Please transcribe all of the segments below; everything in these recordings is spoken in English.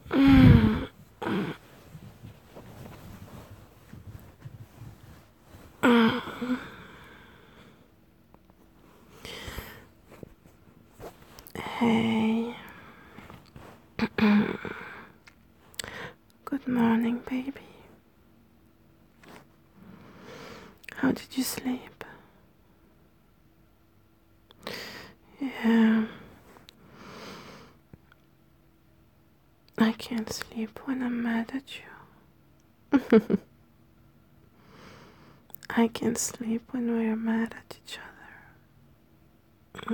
Mm. Hey, good morning, baby. How did you sleep? Yeah, I can't sleep when I'm mad at you. I can't sleep when we are mad at each other.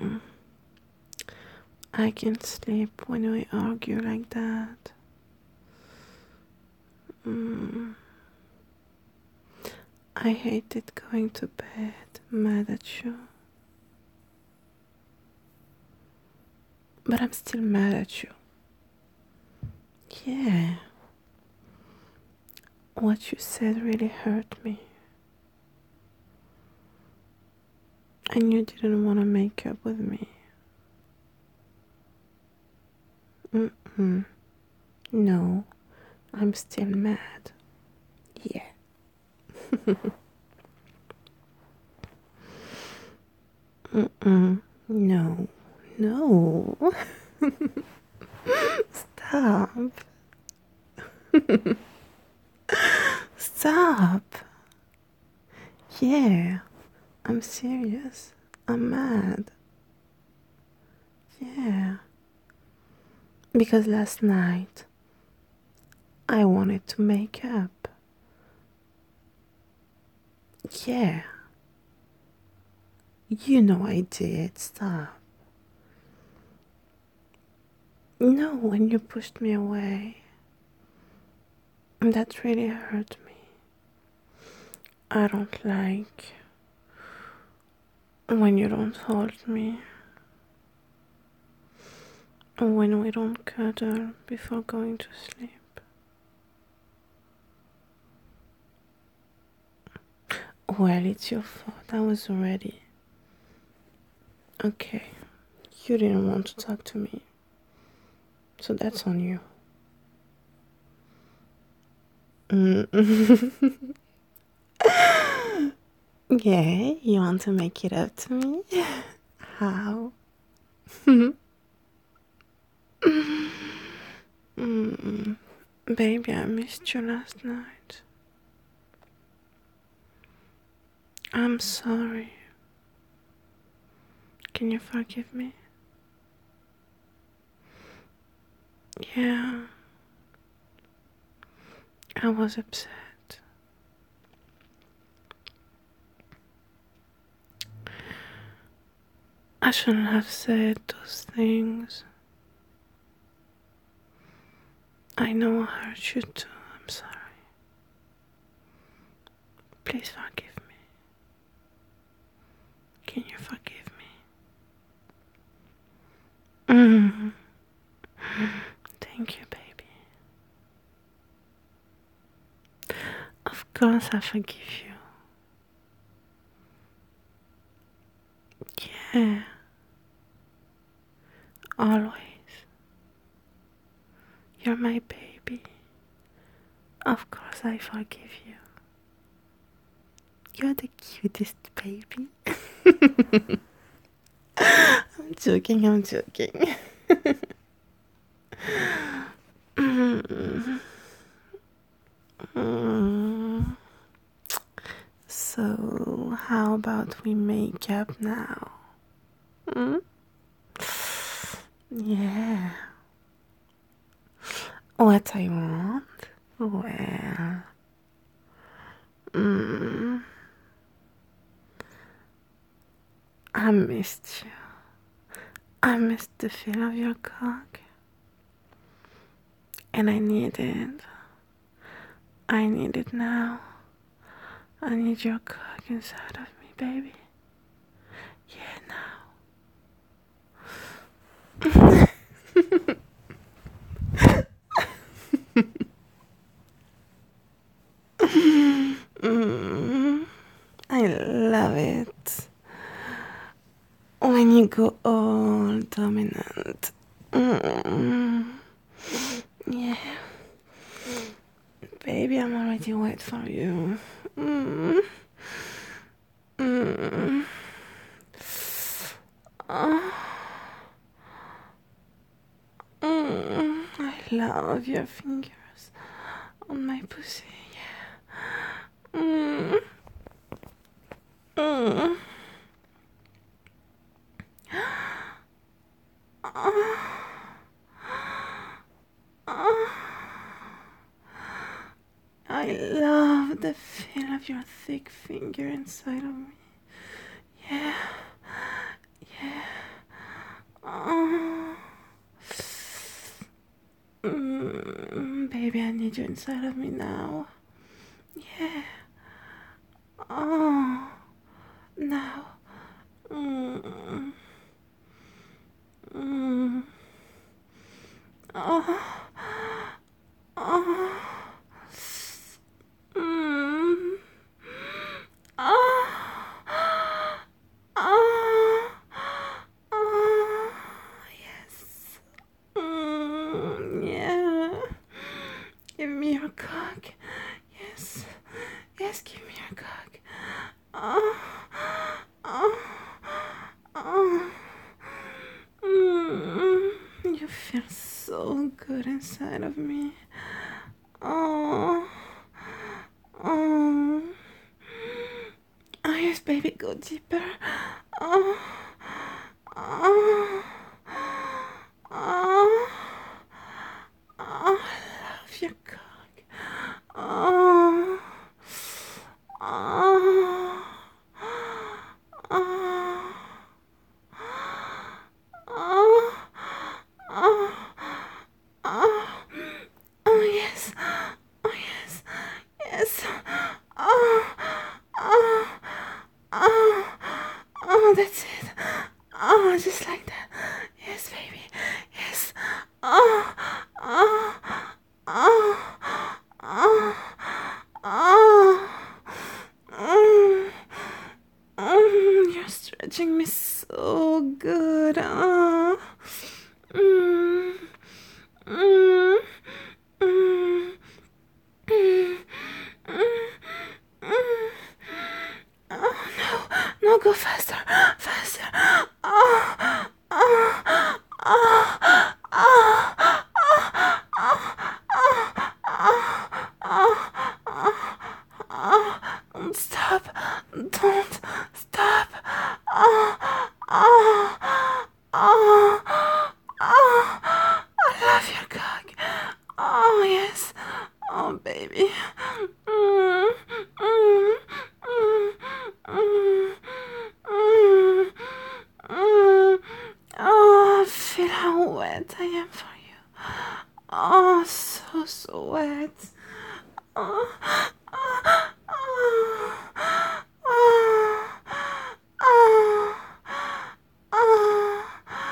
I can't sleep when we argue like that. Mm. I hated going to bed mad at you. But I'm still mad at you. Yeah. What you said really hurt me. And you didn't want to make up with me. Mm-mm. No, I'm still mad. Yeah. Mm-mm. No. No. Stop. Stop. Yeah. I'm serious. I'm mad. Yeah. Because last night I wanted to make up. Yeah. You know I did. Stop. No, when you pushed me away. That really hurt me. I don't like when you don't hold me. Or when we don't cuddle before going to sleep. Well, it's your fault. I was ready. Okay. You didn't want to talk to me. So that's on you. Yeah, you want to make it up to me? How? Baby, I missed you last night. I'm sorry. Can you forgive me? Yeah, I was upset. I shouldn't have said those things. I know I hurt you too. I'm sorry. Please forgive me. Can you forgive me? Thank you, baby. Of course, I forgive you. Yeah, always. You're my baby. Of course, I forgive you. You're the cutest baby. I'm joking, I'm joking. So, how about we make up now? Mm? Yeah. What I want? Well, mm, I missed you. I missed the feel of your cock. And I need it. I need it now. I need your cock inside of me, baby. Yeah, now. I love it. When you go all dominant. Mm. already wait for you. Mm. Mm. Oh. I love your fingers on my pussy. Yeah. Mm. Mm. I love the feel of your thick finger inside of me. Yeah, yeah. Oh. Baby, I need you inside of me now. Yeah. Oh, now. Mm. Mm. Oh. Oh. Mm. Oh. Oh. Oh. Yes. Yeah. Give me your cock. Yes. Yes, give me your cock. Oh. Oh. Oh. You feel so good inside of me. Oh. Oh. Oh, yes, baby, go deeper. Oh. Oh. Oh. Oh, I love your cock. Oh. Oh. Oh. Oh. Oh. Oh. Oh, yes. Oh, yes. Yes. Oh. Oh. Oh. Oh, that's it. Oh, just like that. Yes, baby. Yes. Oh. Oh. Oh. Oh. Oh. You're stretching me so good. Oh. Mm. Mm. Mm. Mm. Mm. Oh, no. No, go faster. Faster. Oh. Oh. Oh. Oh. Don't stop. Don't stop. Oh, oh, oh, oh. I love your cock. Oh, yes. Oh, baby. Mm, mm, mm, mm, mm, mm. Oh, feel how wet I am for you. Oh, so wet. Oh, oh, oh, oh, oh, oh,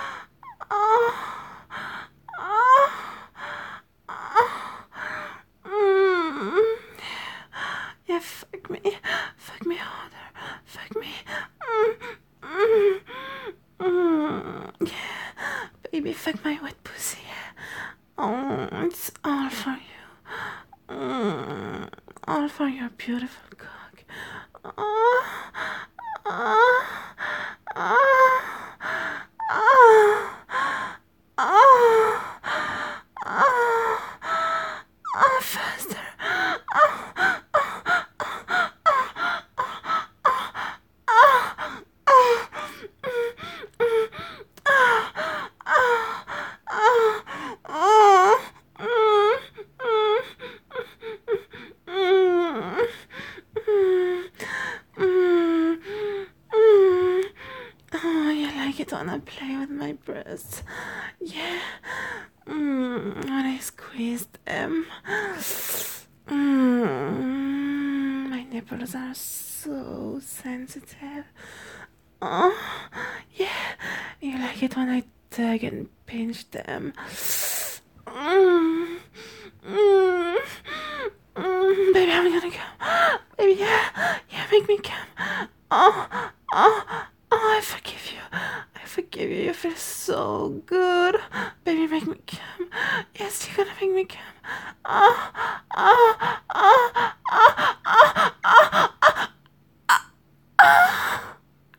oh. Yeah, fuck me. Fuck me harder. Fuck me. Mm, mm, yeah. Baby, fuck my wet pussy. Yeah. Oh, it's all for you. All for your beautiful cock. Oh, oh, oh, oh, oh, oh, oh, faster. Oh, oh, oh, oh, oh, oh, oh, you like it when I play with my breasts? Yeah. When I squeeze them. My nipples are so sensitive. Oh, yeah. You like it when I tug and pinch them. Baby, I'm gonna come. Baby, yeah, make me come. Oh, oh, oh, I forgive you. I forgive you. You feel so good. Baby, make me come. Yes, you're gonna make me come. Ah, ah, ah, ah, ah, ah, ah.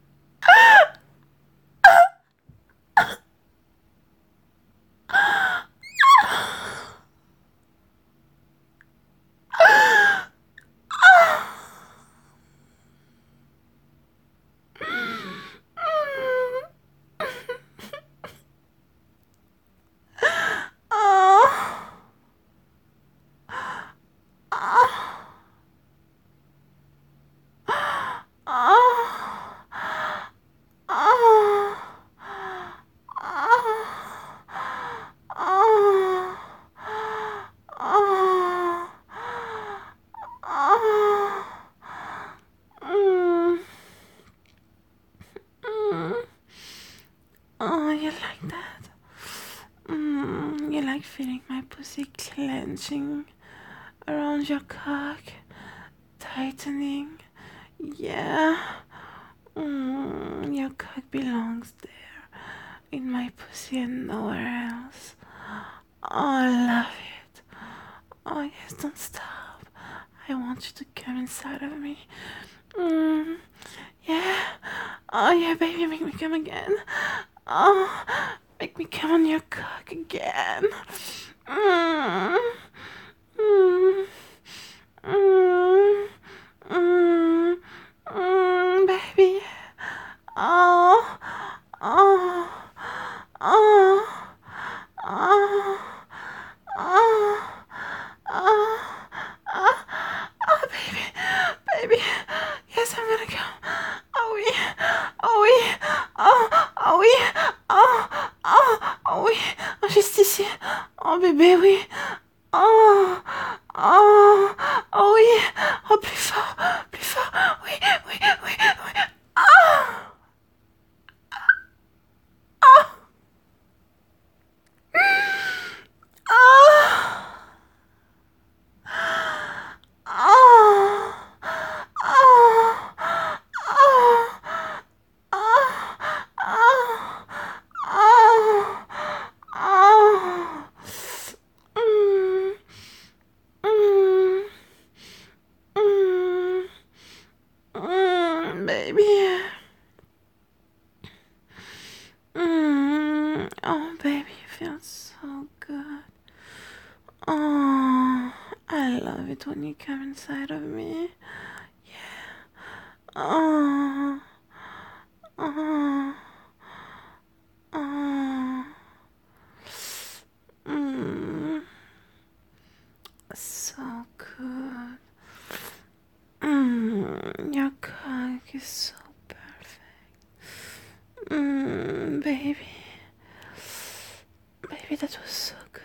Ah, ah, ah, Oh, you like that? You like feeling my pussy clenching around your cock, tightening? Yeah. Your cock belongs there, in my pussy and nowhere else. Oh, I love it. Oh, yes, don't stop. I want you to come inside of me. Mm, yeah. Oh, yeah, baby, make me come again. Oh, make me come on your cock again. Mm, mm, mm, mm, baby. Oh, oh, oh, oh, oh, oh, oh, oh, baby, baby. Yes, I'm gonna go. Oh, oui, oh, oui, oh, oui, oh, oui. Oh, juste ici. Oh, bébé, oui. Oh, oh, oh, oui. Oh, plus fort, plus fort. Oui, oui, oui, oui. Oh, oh, oh. Oh, oh, oh, oh, oh, oh. Mm, mm, mm, baby. Oh, baby, you feel so good. Oh, I love it when you come inside of me. Oh, oh, oh. Mm, so good. Your cock is so perfect. Baby. Baby, that was so good.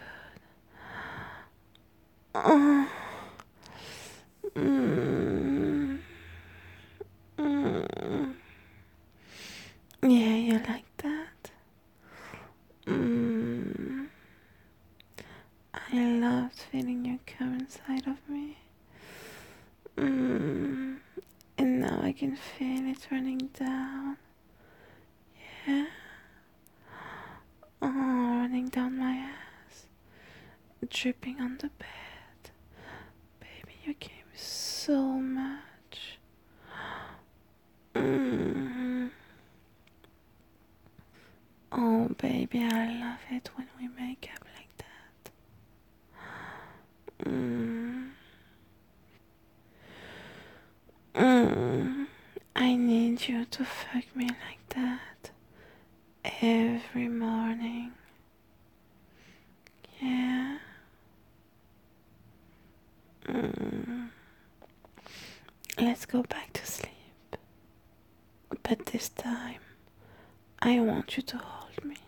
Oh. Mm, mm. Yeah, you like that? Mm, I loved feeling you come inside of me. Mm, and now I can feel it running down. Yeah. Oh, running down my ass. Dripping on the bed. Baby, you gave me so much. Mm. Oh, baby, I love it when we make up like that. Mm. I need you to fuck me like that every morning. Yeah. Mm. Let's go back to sleep. But this time, I want you to hold me.